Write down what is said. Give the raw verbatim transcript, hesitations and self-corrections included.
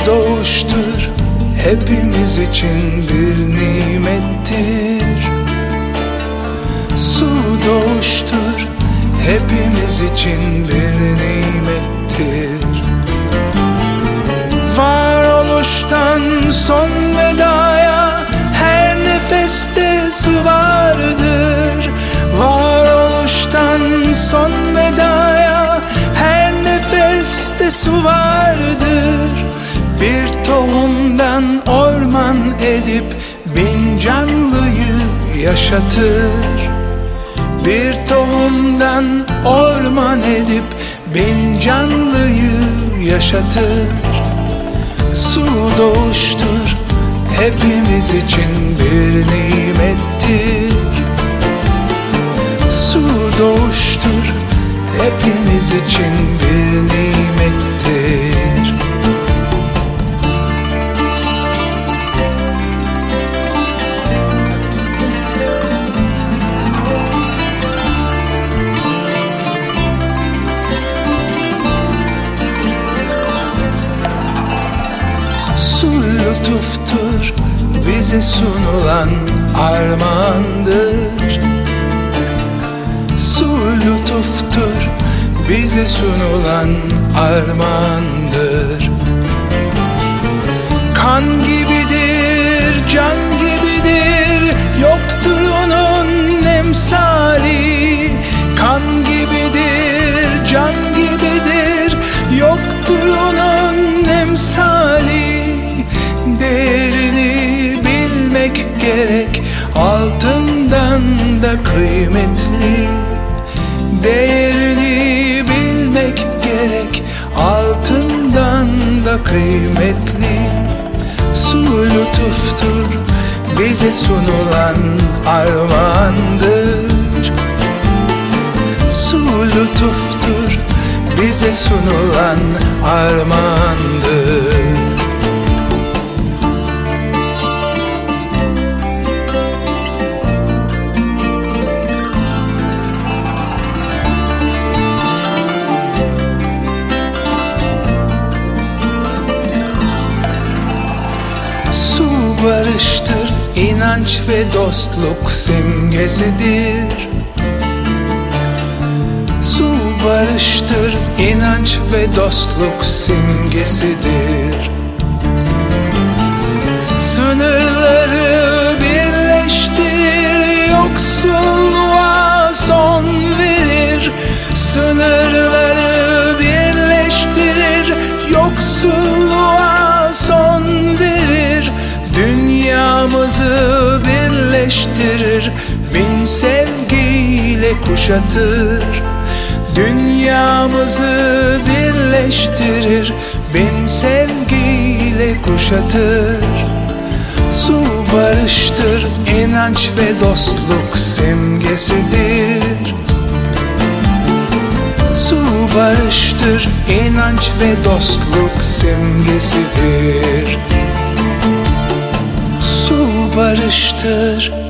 doğuştur, hepimiz için bir nimettir. Su doğuştur, hepimiz için bir nimettir. Varoluştan son vedaya her nefeste su vardır. Varoluştan son vedaya her nefeste su vardır. Bir tohumdan orman edip bin canlıyı yaşatır. Bir tohumdan orman edip bin canlıyı yaşatır. Su doğuştur, hepimiz için bir nimettir. Su doğuştur, hepimiz için bir nimettir. Su lütuftur, bize sunulan armağandır. Su lütuftur, bize sunulan armağandır. Kan gibidir, can gibidir, yoktur onun emsali. Kan gibidir, can gibidir, yoktur onun emsali. Değerini bilmek gerek, altından da kıymetli. Değerini bilmek gerek, altından da kıymetli. Su lütuftur, bize sunulan armağandır. Su lütuftur, bize sunulan armağandır. Barıştır, inanç ve dostluk simgesidir. Su barıştır, inanç ve dostluk simgesidir. Sınırları birleştirir, yoksulluğa son verir. Sınırları birleştirir, yoksulluğa son verir. Dünyamızı birleştirir, bin sevgiyle kuşatır. Dünyamızı birleştirir, bin sevgiyle kuşatır. Su barıştır, inanç ve dostluk simgesidir. Su barıştır, inanç ve dostluk simgesidir. Su barıştır,